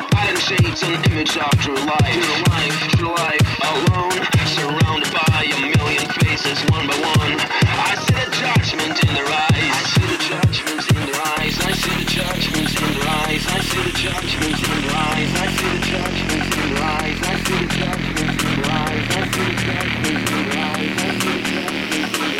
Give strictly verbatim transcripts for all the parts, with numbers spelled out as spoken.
pattern shapes an image of true life. True life, true life, alone, surrounded by a million faces, one by one. I see the judgment in their eyes. I see the judgment in their eyes. I see the judgment in their eyes. I see the judgment in their eyes. I see the judgment in their eyes. I see the judgment in their eyes. I see the judgment in their eyes. I see the judgment in their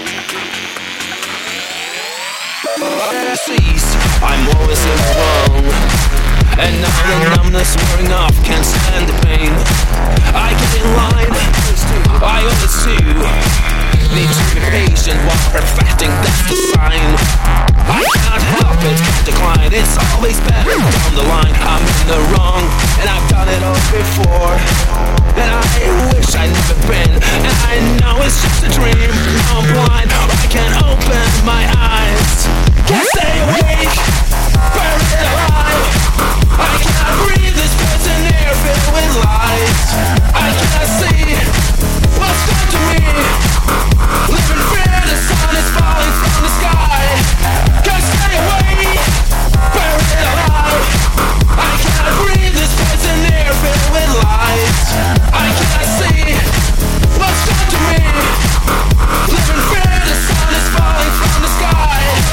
eyes. Cease. I'm always in the wrong, and now the numbness wearing off, can't stand the pain. I get in line, I always do. Need to be patient while perfecting, that's the sign. I can't help it, can't decline. It's always better down the line. I'm in the wrong, and I've done it all before. And I wish I'd never been, and I know it's just a dream. Now I'm blind, I can't open my eyes. Can't stay awake, buried alive. I cannot breathe this prison air filled with lies. I cannot see what's done to me. Living fear, the sun is falling from the sky. Can't stay awake, buried alive. I cannot breathe this prison air filled with lies. I cannot see what's done to me. Living fear, the sun is falling from the sky.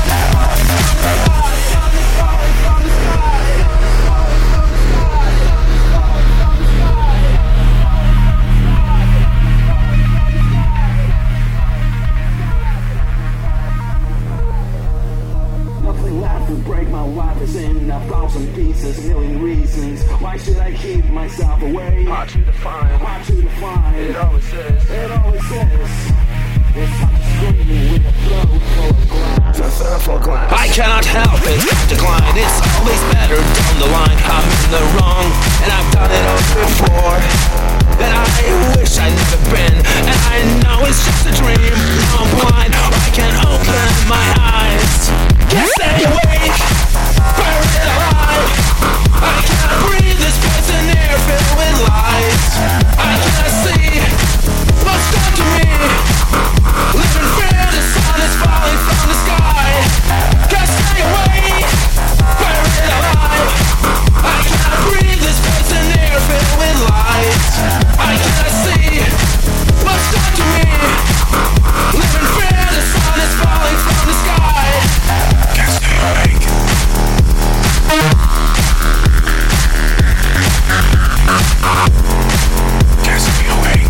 In a thousand pieces, million reasons. Why should I keep myself away? Hard to define, hard to define. It always is, it always is. It's hard to scream with a throat full of glass. A throat full of glass. I cannot help it, decline. It's always better down the line. I'm in the wrong, and I've done it all before. And I wish I'd never been, and I know it's just a dream. Now I'm blind, I can't open my eyes. Can't stay awake, buried alive. I cannot breathe this prison air filled with lies. I cannot see what's done to me. Living fear, the sun is falling from the sky. Can't stay awake, buried alive. I cannot breathe this prison air filled with lies. I cannot see what's done to me. Living fear, the sun is falling from the sky. Can't stay awake. Can't stay awake.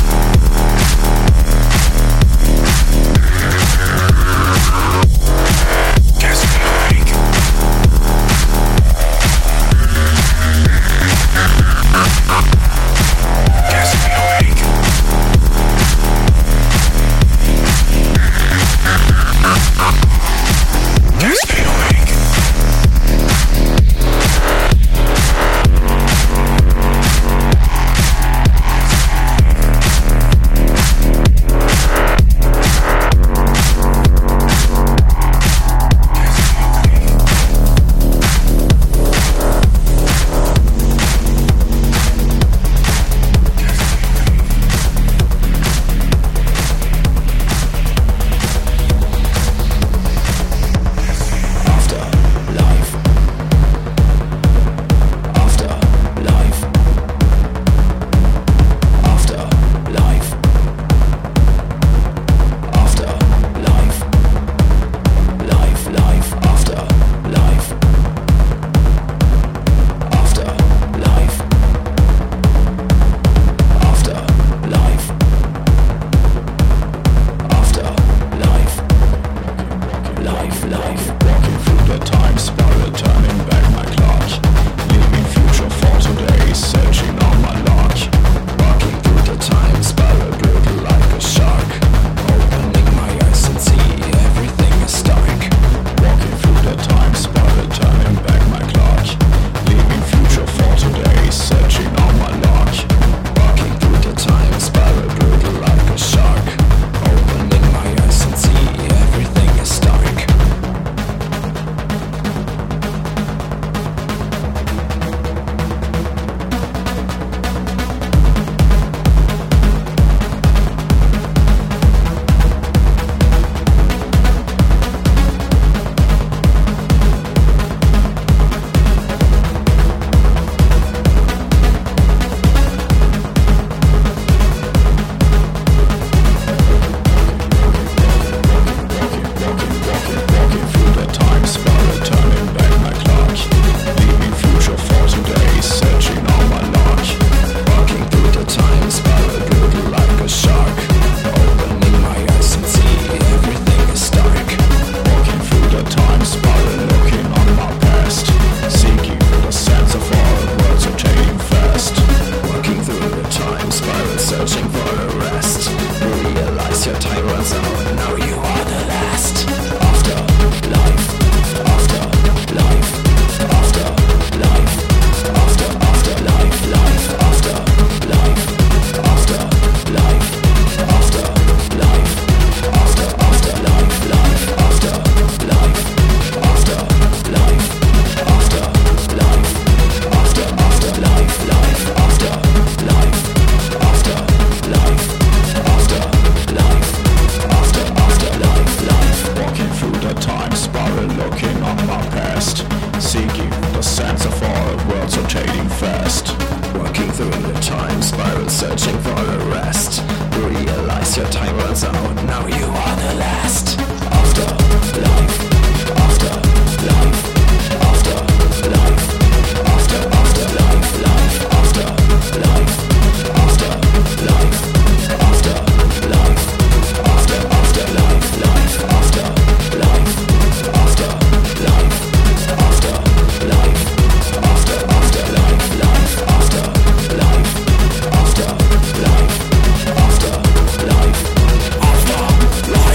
Can't stay awake. Can't stay awake. Can't stay awake. searching for a rest. Realize your time runs out, now you are the last. After life, after life, after life, after after life, life, after life, after life, after life, after after life, life, after life, after life, after life, after after life, life, after life, after life, after life, after life.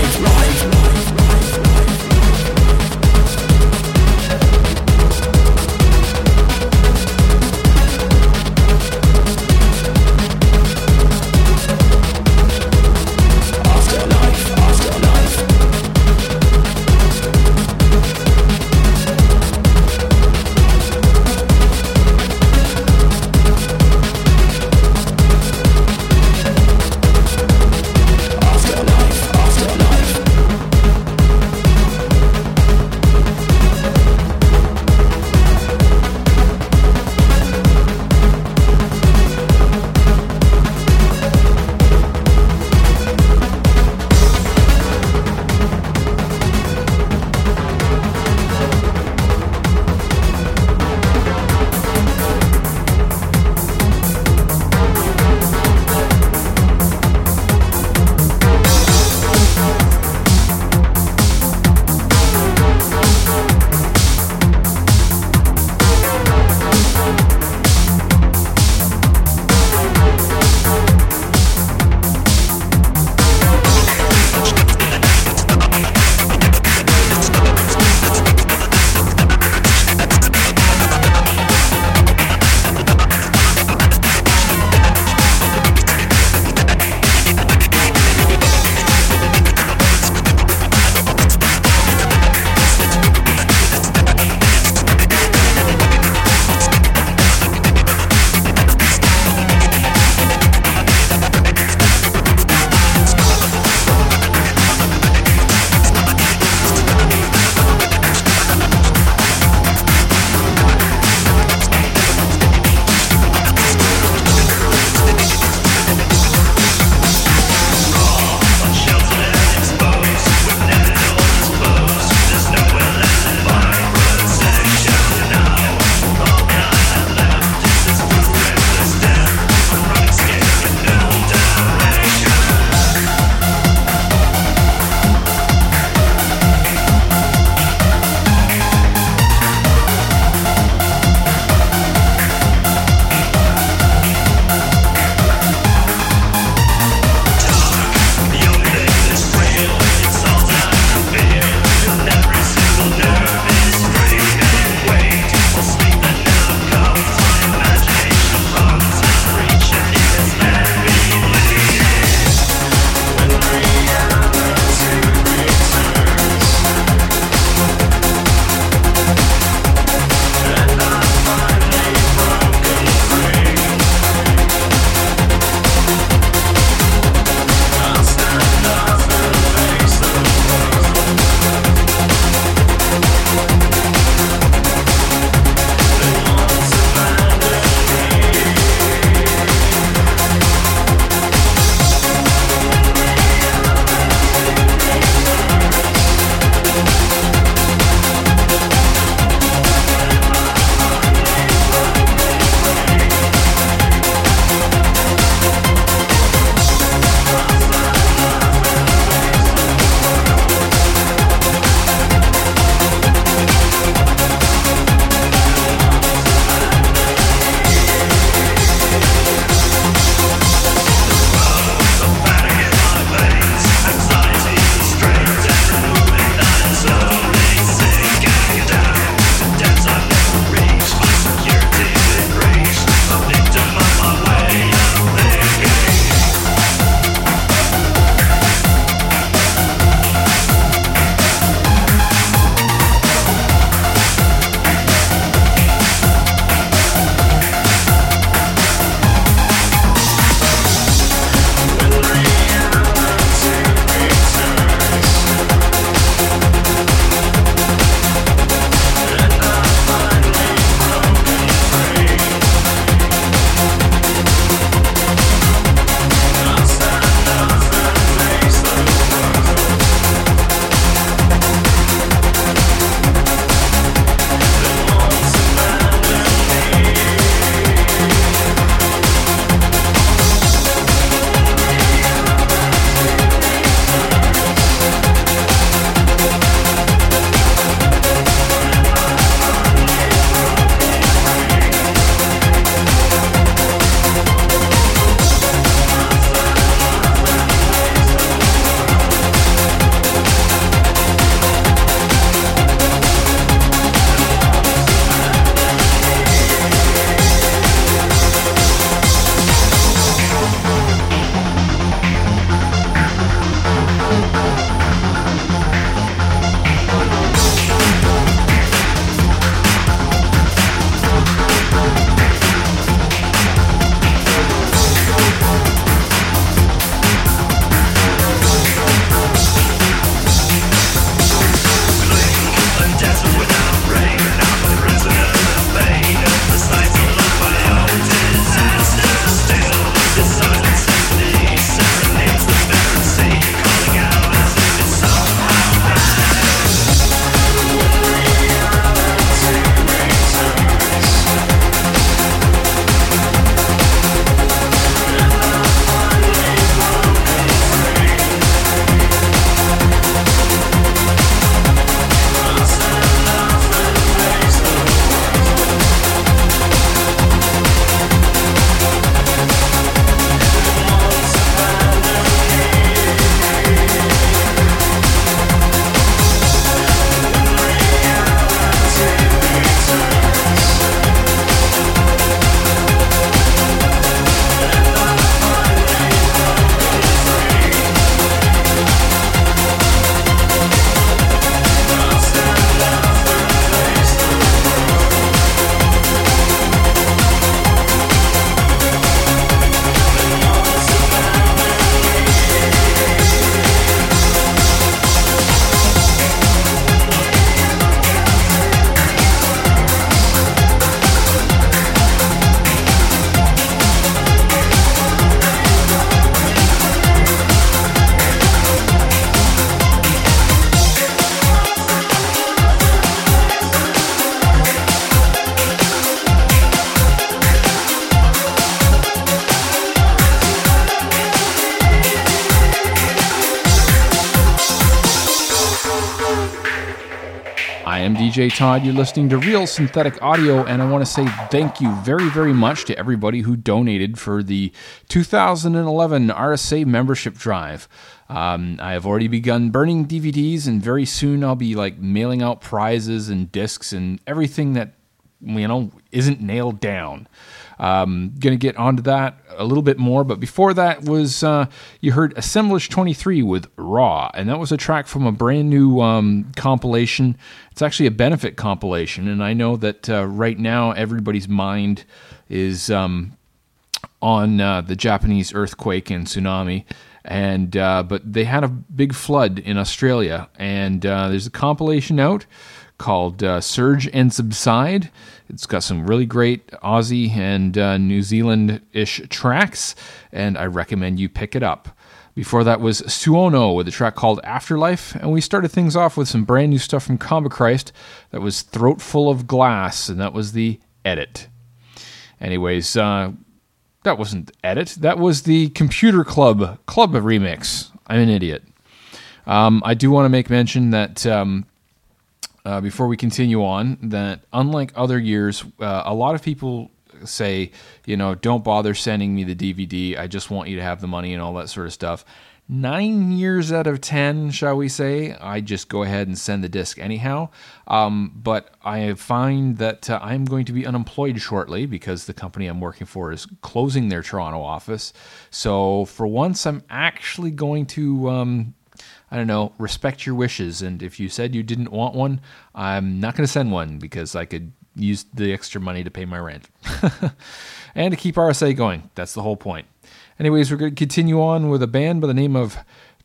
J Todd. You're listening to Real Synthetic Audio, and I want to say thank you very, very much to everybody who donated for the two thousand eleven R S A membership drive. Um, I have already begun burning D V Ds, and very soon I'll be like mailing out prizes and discs and everything that, you know, isn't nailed down. Um, gonna get onto that a little bit more, but before that was uh, you heard Assemblage twenty-three with Raw, and that was a track from a brand new um, compilation. It's actually a benefit compilation, and I know that uh, right now everybody's mind is um, on uh, the Japanese earthquake and tsunami, and uh, but they had a big flood in Australia, and uh, there's a compilation out called uh, Surge and Subside. It's got some really great Aussie and uh, New Zealand-ish tracks, and I recommend you pick it up. Before that was Suono with a track called Afterlife, and we started things off with some brand new stuff from Combichrist. That was Throat Full of Glass, and that was the edit. Anyways, uh, that wasn't the edit. That was the Computer Club Club remix. I'm an idiot. Um, I do want to make mention that um, uh, before we continue on, that unlike other years, uh, a lot of people say, you know, don't bother sending me the D V D. I just want you to have the money and all that sort of stuff. Nine years out of ten, shall we say, I just go ahead and send the disc anyhow. Um, but I find that uh, I'm going to be unemployed shortly because the company I'm working for is closing their Toronto office. So for once, I'm actually going to, um, I don't know, respect your wishes. And if you said you didn't want one, I'm not going to send one because I could use the extra money to pay my rent and to keep R S A going. That's the whole point. Anyways, we're going to continue on with a band by the name of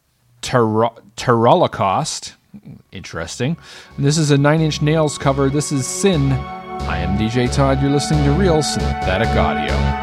Terrolocaust. Interesting. And this is a Nine Inch Nails cover. This is Sin. I am D J Todd. You're listening to Real Synthetic Audio.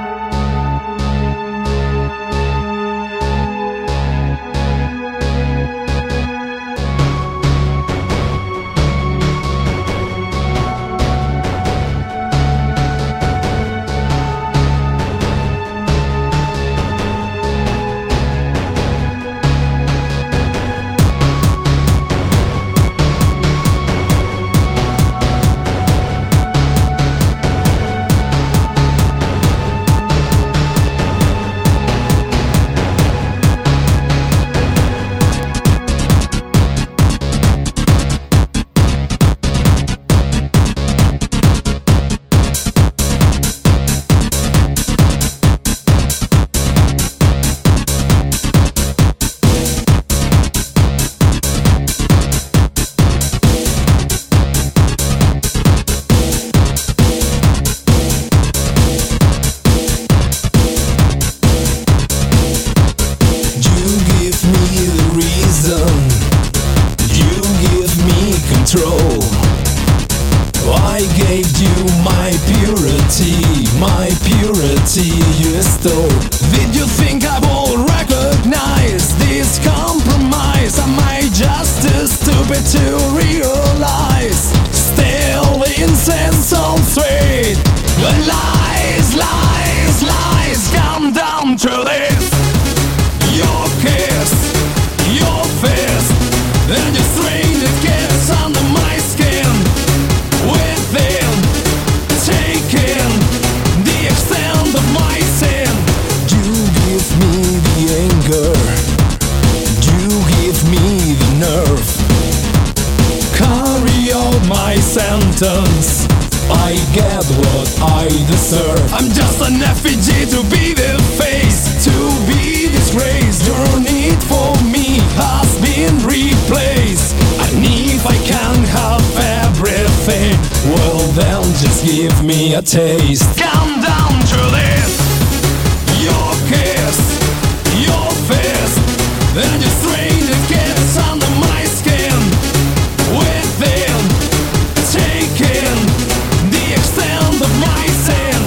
I get what I deserve. I'm just an effigy to be the face, to be disgraced. Your need for me has been replaced. And if I can't have everything, well then just give me a taste. Come down to this. Your kiss, your fist, and your strain that gets under my skin. Within, taking the extent of my sin.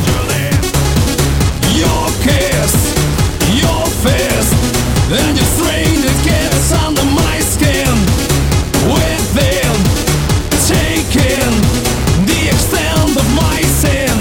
Your kiss, your fist, and your strain that gets under my skin. Within, taking the extent of my sin.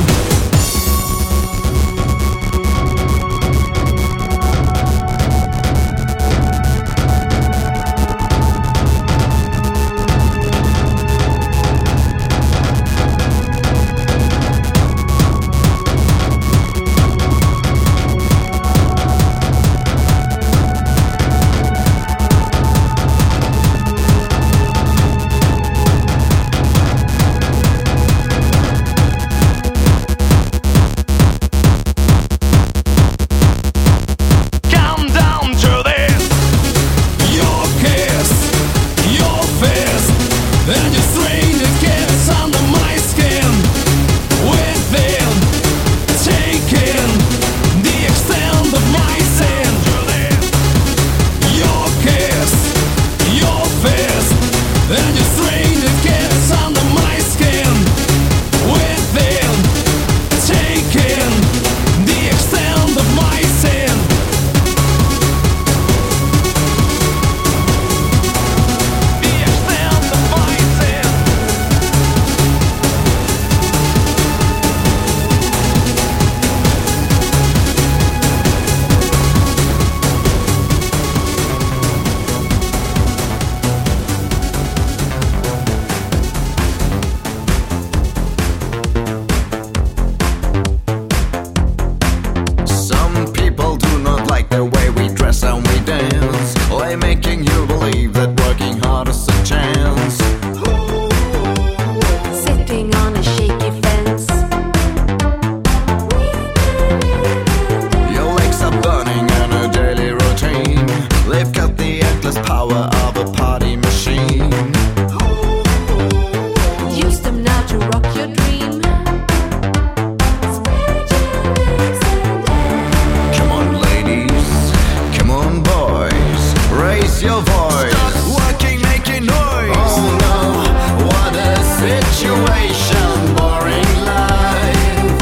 situation, boring life.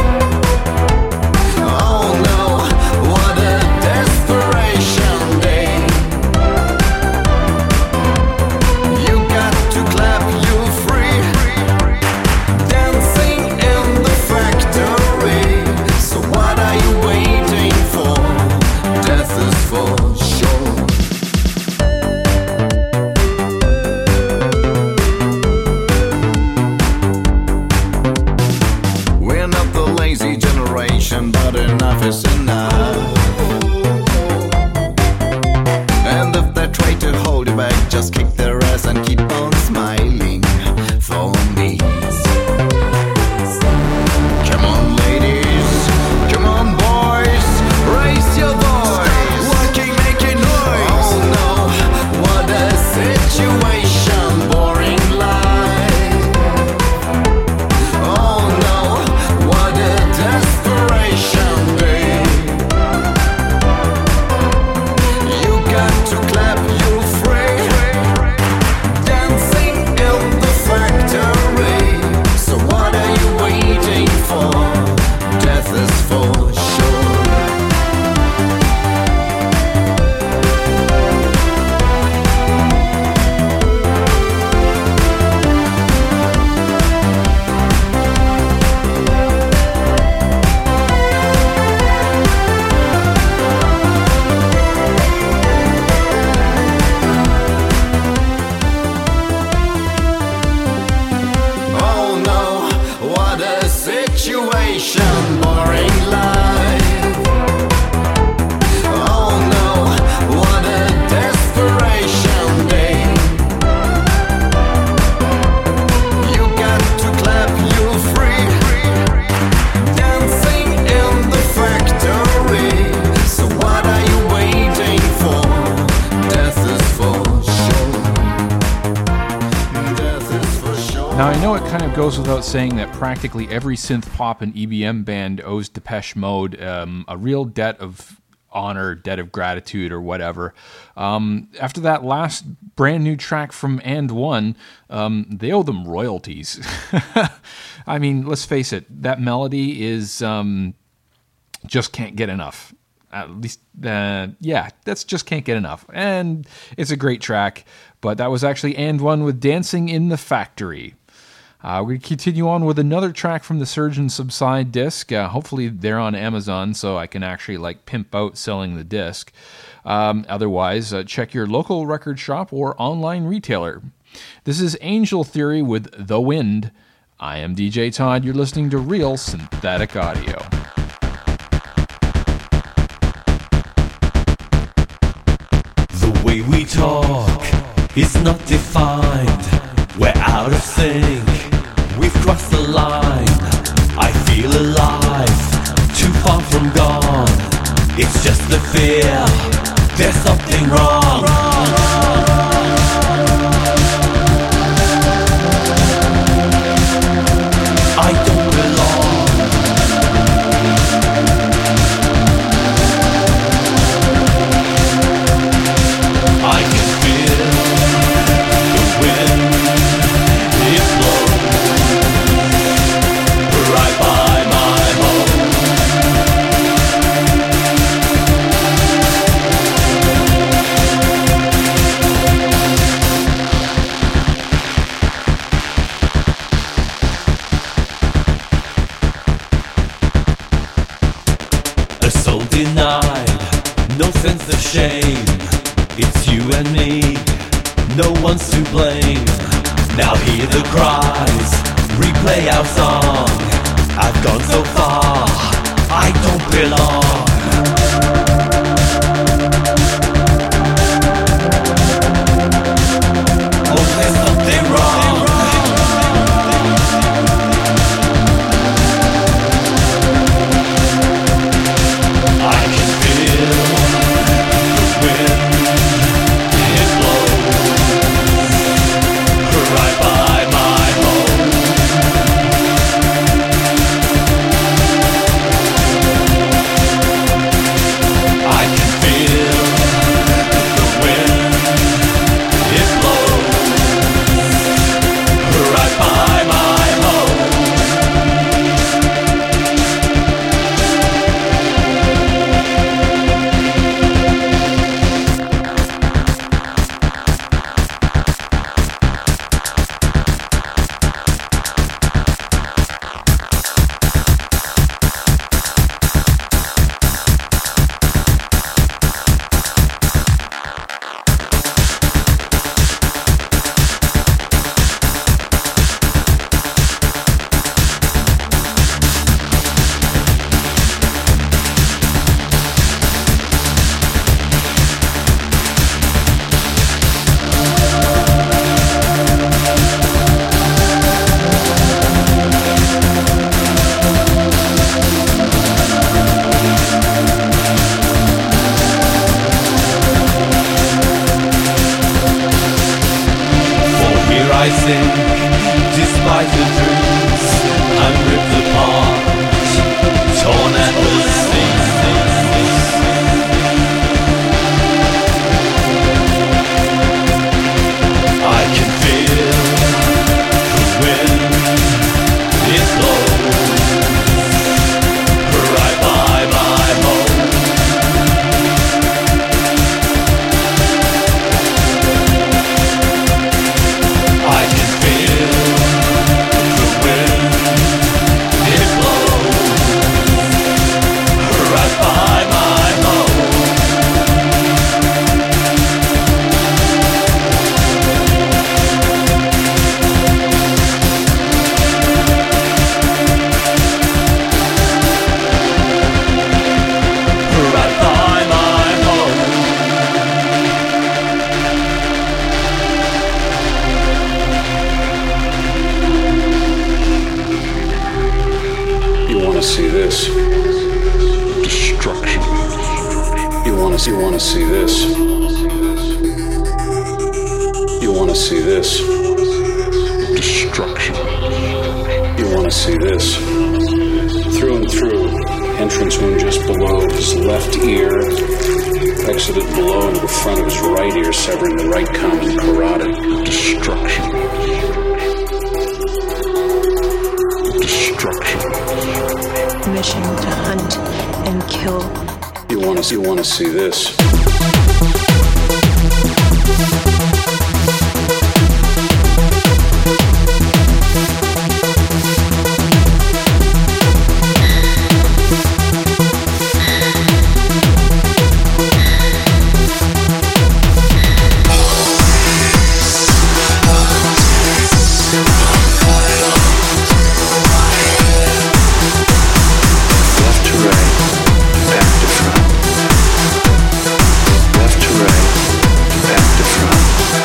Oh no, what a desperation day. You got to clap you free, dancing in the factory. So what are you waiting for? Death is for sure. We're not the lazy generation, but enough is enough. And if they try to hold you back, just kick their ass and keep on smiling for me. Come on, ladies, come on, boys, raise your voice. Working, making noise. Oh no, what a situation, boring life. Oh no, what a desperation day. You got to clap you free, dancing in the factory. So what are you waiting for? Death is for sure. Oh no, what a situation, boring life. Oh no, what a desperation day. You got to clap you free, dancing in the factory. So what are you waiting for? Death is for sure. Death is for sure. Now, I know it kind of goes without saying that practically every synth pop and E B M band owes Depeche Mode um, a real debt of honor, debt of gratitude, or whatever. Um, after that last brand new track from And One, um, they owe them royalties. I mean, let's face it, that melody is um, just can't get enough. At least, uh, yeah, that's just can't get enough. And it's a great track, but that was actually And One with Dancing in the Factory. Uh, we continue on with another track from the Surge and Subside disc. Uh, hopefully they're on Amazon so I can actually like pimp out selling the disc. Um, otherwise, uh, check your local record shop or online retailer. This is Angel Theory with The Wind. I am D J Todd. You're listening to Real Synthetic Audio. The way we talk is not defined. We're out of sync. We've crossed the line. I feel alive. Too far from gone. It's just the fear. There's something wrong. I don't belong. I can feel the wind. It blows right by my home. A soul denied, no sense of shame. It's you and me, no one's to blame. Now hear the cries, replay our song. I've gone so far, I don't belong. Oh, there's something wrong. I can feel the wind. It blows right by my home. you wanna see this. You wanna see this. Destruction. You wanna see this. Through and through, entrance wound just below his left ear, exited below into the front of his right ear, severing the right common carotid. Destruction. Destruction. Mission to hunt and kill. You wanna, you wanna see this. Left to right, back to front.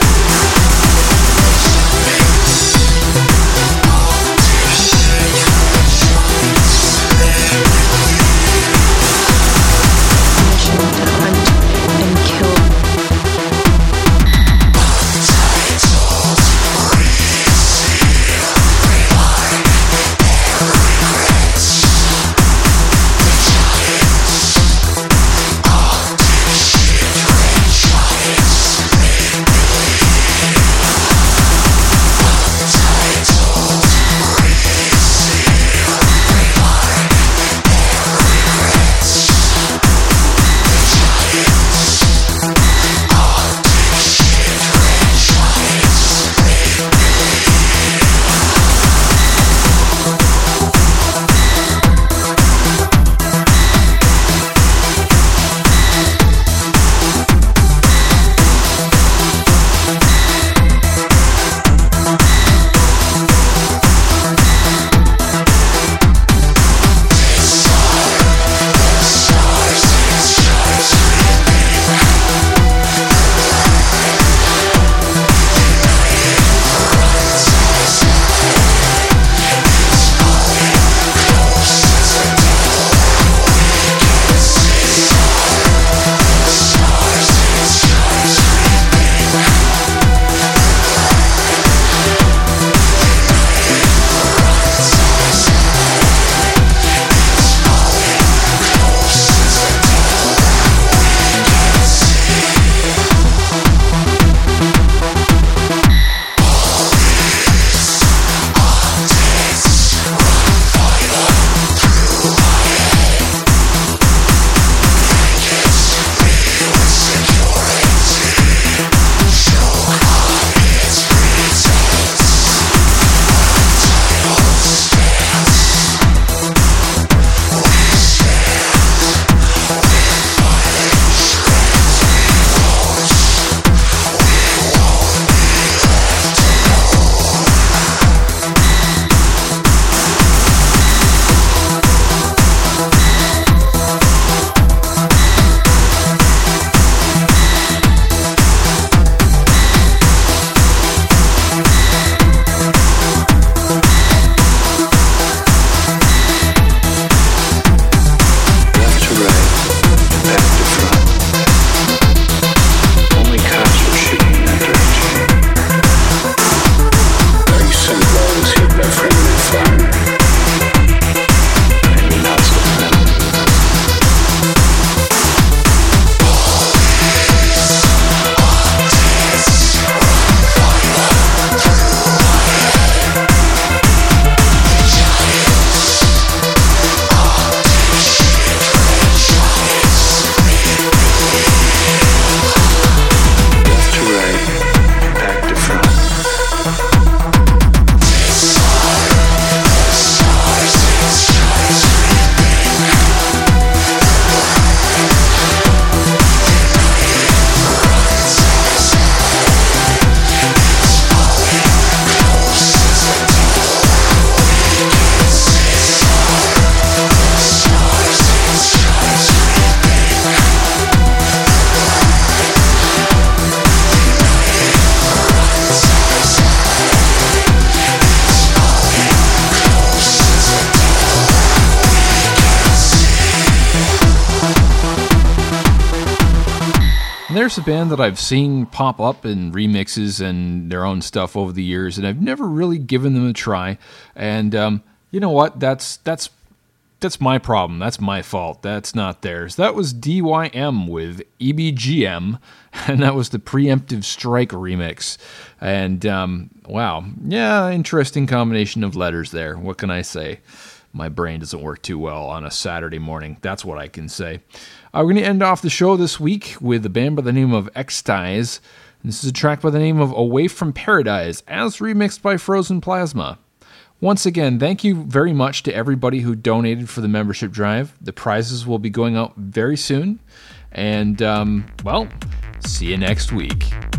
there's a band that I've seen pop up in remixes and their own stuff over the years, and I've never really given them a try. And um, you know what? That's that's that's my problem. That's my fault. That's not theirs. That was D Y M with E B G M, and that was the Preemptive Strike remix. And um, wow, yeah, interesting combination of letters there. What can I say? My brain doesn't work too well on a Saturday morning. That's what I can say. Uh, we're going to end off the show this week with a band by the name of X-Ties. This is a track by the name of Away from Paradise, as remixed by Frozen Plasma. Once again, thank you very much to everybody who donated for the membership drive. The prizes will be going out very soon. And, um, well, see you next week.